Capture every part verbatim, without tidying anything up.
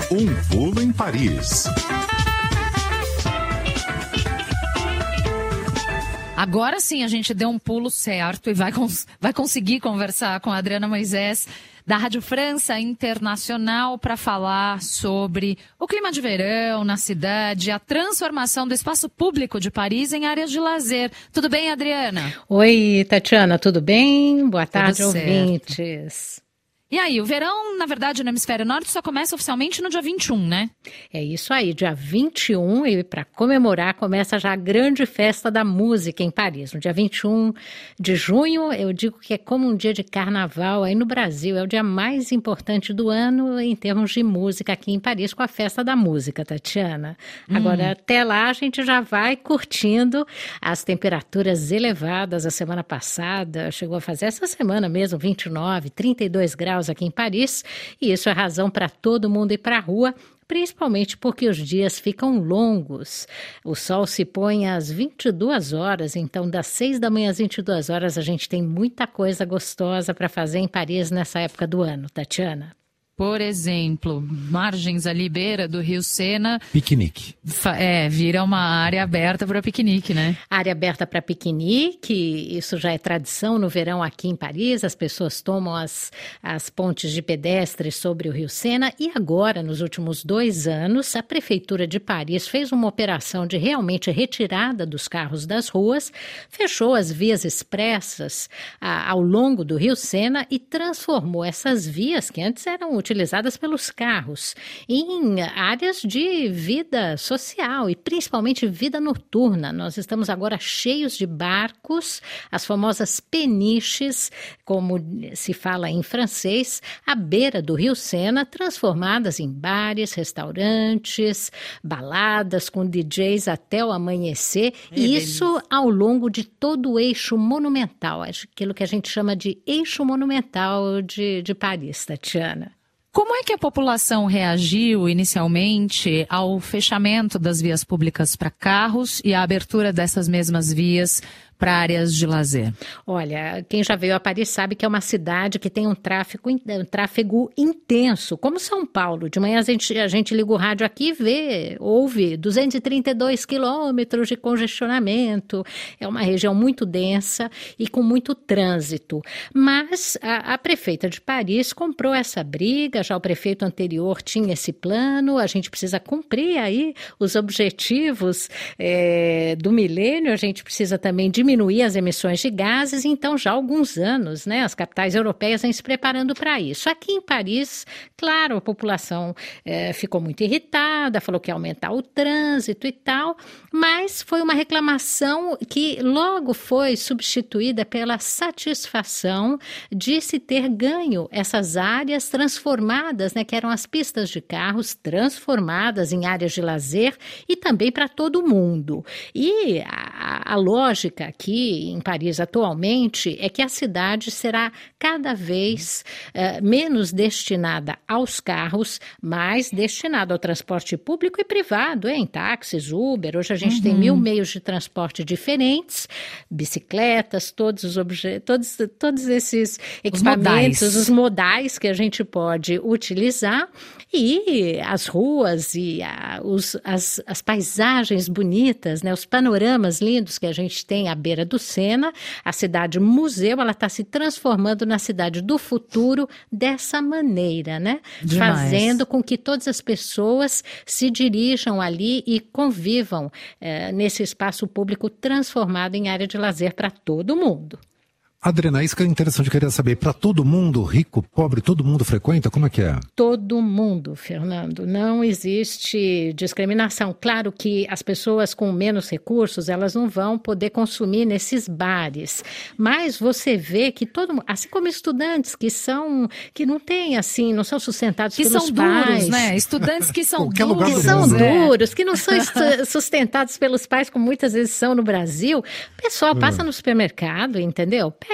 Um pulo em Paris. Agora sim a gente deu um pulo certo e vai, cons- vai conseguir conversar com a Adriana Moisés, da Rádio França Internacional, para falar sobre o clima de verão na cidade, a transformação do espaço público de Paris em áreas de lazer. Tudo bem, Adriana? Oi, Tatiana, tudo bem? Boa tarde, Tudo certo. ouvintes. E aí, o verão, na verdade, no Hemisfério Norte só começa oficialmente no dia vinte e um, né? É isso aí, dia vinte e um, e para comemorar, começa já a grande festa da música em Paris. No dia vinte e um de junho, eu digo que é como um dia de carnaval aí no Brasil. É o dia mais importante do ano em termos de música aqui em Paris, com a festa da música, Tatiana. Agora, hum. até lá, a gente já vai curtindo as temperaturas elevadas. A semana passada, chegou a fazer essa semana mesmo, vinte e nove, trinta e dois graus aqui em Paris, e isso é razão para todo mundo ir para a rua, principalmente porque os dias ficam longos. O sol se põe às vinte e duas horas, então das seis da manhã às vinte e duas horas a gente tem muita coisa gostosa para fazer em Paris nessa época do ano, Tatiana. Por exemplo, margens ali, beira do Rio Sena. Piquenique. É, vira uma área aberta para piquenique, né? Área aberta para piquenique, isso já é tradição no verão aqui em Paris. As pessoas tomam as, as pontes de pedestres sobre o Rio Sena. E agora, nos últimos dois anos, a Prefeitura de Paris fez uma operação de realmente retirada dos carros das ruas, fechou as vias expressas a, ao longo do Rio Sena e transformou essas vias, que antes eram utilizadas pelos carros, em áreas de vida social e principalmente vida noturna. Nós estamos agora cheios de barcos, as famosas peniches, como se fala em francês, à beira do Rio Sena, transformadas em bares, restaurantes, baladas com D Js até o amanhecer, é, e isso delícia. Ao longo de todo o eixo monumental, aquilo que a gente chama de eixo monumental de, de Paris, Tatiana. Como é que a população reagiu inicialmente ao fechamento das vias públicas para carros e à abertura dessas mesmas vias para áreas de lazer? Olha, quem já veio a Paris sabe que é uma cidade que tem um tráfego, um tráfego intenso, como São Paulo. De manhã a gente, a gente liga o rádio aqui e vê, ouve duzentos e trinta e dois quilômetros de congestionamento. É uma região muito densa e com muito trânsito. Mas a, a prefeita de Paris comprou essa briga, já o prefeito anterior tinha esse plano, a gente precisa cumprir aí os objetivos é, do milênio, a gente precisa também diminuir diminuir as emissões de gases, então já há alguns anos, né, as capitais europeias vêm se preparando para isso. Aqui em Paris, claro, a população é, ficou muito irritada, falou que ia aumentar o trânsito e tal, mas foi uma reclamação que logo foi substituída pela satisfação de se ter ganho essas áreas transformadas, né, que eram as pistas de carros transformadas em áreas de lazer e também para todo mundo. E a, a lógica aqui em Paris atualmente é que a cidade será cada vez uh, menos destinada aos carros, mais destinada ao transporte público e privado, hein? Táxis, Uber. Hoje a gente uhum. tem mil meios de transporte diferentes, bicicletas, todos os obje- todos, todos esses equipamentos, os modais. os modais que a gente pode utilizar, e as ruas e a, os, as, as paisagens bonitas, né? Os panoramas lindos que a gente tem à beira do Sena. A cidade museu, ela está se transformando na cidade do futuro dessa maneira, né? Demais. Fazendo com que todas as pessoas se dirijam ali e convivam eh, nesse espaço público transformado em área de lazer para todo mundo. Adriana, isso que é interessante, eu queria saber, para todo mundo, rico, pobre, todo mundo frequenta? Como é que é? Todo mundo, Fernando. Não existe discriminação. Claro que as pessoas com menos recursos, elas não vão poder consumir nesses bares. Mas você vê que todo mundo, assim como estudantes que são, que não têm assim, não são sustentados que pelos são pais. duros, né? Estudantes que são Qualquer duros. lugar do Que são mundo. duros, que não são sustentados pelos pais, como muitas vezes são no Brasil. O pessoal passa no supermercado, entendeu? Pega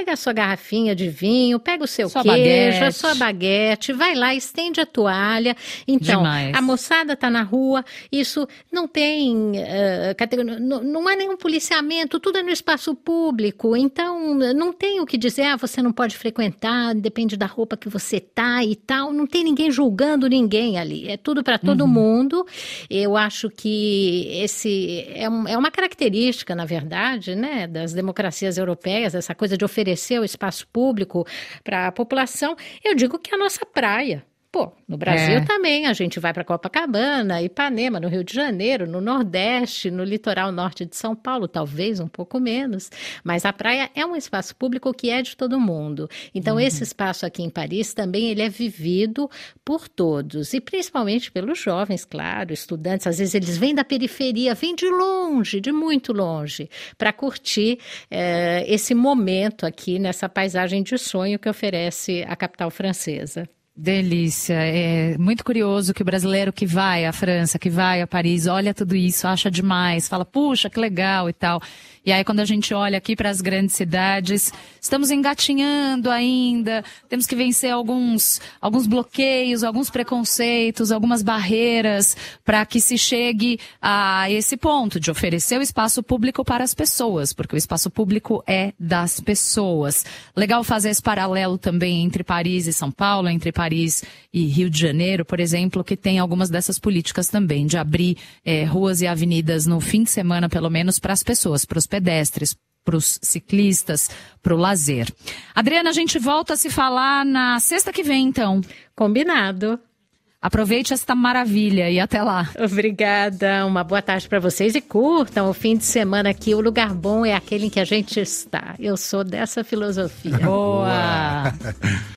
pega a sua garrafinha de vinho, pega o seu sua queijo, baguete. a sua baguete, vai lá, estende a toalha. Então, Demais. a moçada está na rua, isso não tem, uh, categoria, não, não há nenhum policiamento, tudo é no espaço público, então não tem o que dizer, ah, você não pode frequentar, depende da roupa que você tá e tal, não tem ninguém julgando ninguém ali, é tudo para todo uhum. mundo. Eu acho que esse é, um, é uma característica, na verdade, né, das democracias europeias, essa coisa de oferecer o espaço público para a população. Eu digo que é a nossa praia. Pô, no Brasil é. também, a gente vai para Copacabana, Ipanema, no Rio de Janeiro, no Nordeste, no litoral norte de São Paulo, talvez um pouco menos, mas a praia é um espaço público que é de todo mundo. Então, uhum. esse espaço aqui em Paris também ele é vivido por todos, e principalmente pelos jovens, claro, estudantes. Às vezes eles vêm da periferia, vêm de longe, de muito longe, para curtir é, esse momento aqui nessa paisagem de sonho que oferece a capital francesa. Delícia, é muito curioso que o brasileiro que vai à França, que vai a Paris, olha tudo isso, acha demais, fala, puxa, que legal e tal. E aí quando a gente olha aqui para as grandes cidades, estamos engatinhando ainda, temos que vencer alguns, alguns bloqueios, alguns preconceitos, algumas barreiras para que se chegue a esse ponto de oferecer o espaço público para as pessoas, porque o espaço público é das pessoas. Legal fazer esse paralelo também entre Paris e São Paulo, entre Paris e Rio de Janeiro, por exemplo, que tem algumas dessas políticas também, de abrir eh, ruas e avenidas no fim de semana, pelo menos, para as pessoas, para os pedestres, para os ciclistas, para o lazer. Adriana, a gente volta a se falar na sexta que vem, então. Combinado. Aproveite esta maravilha e até lá. Obrigada, uma boa tarde para vocês e curtam o fim de semana aqui. O lugar bom é aquele em que a gente está. Eu sou dessa filosofia. Boa!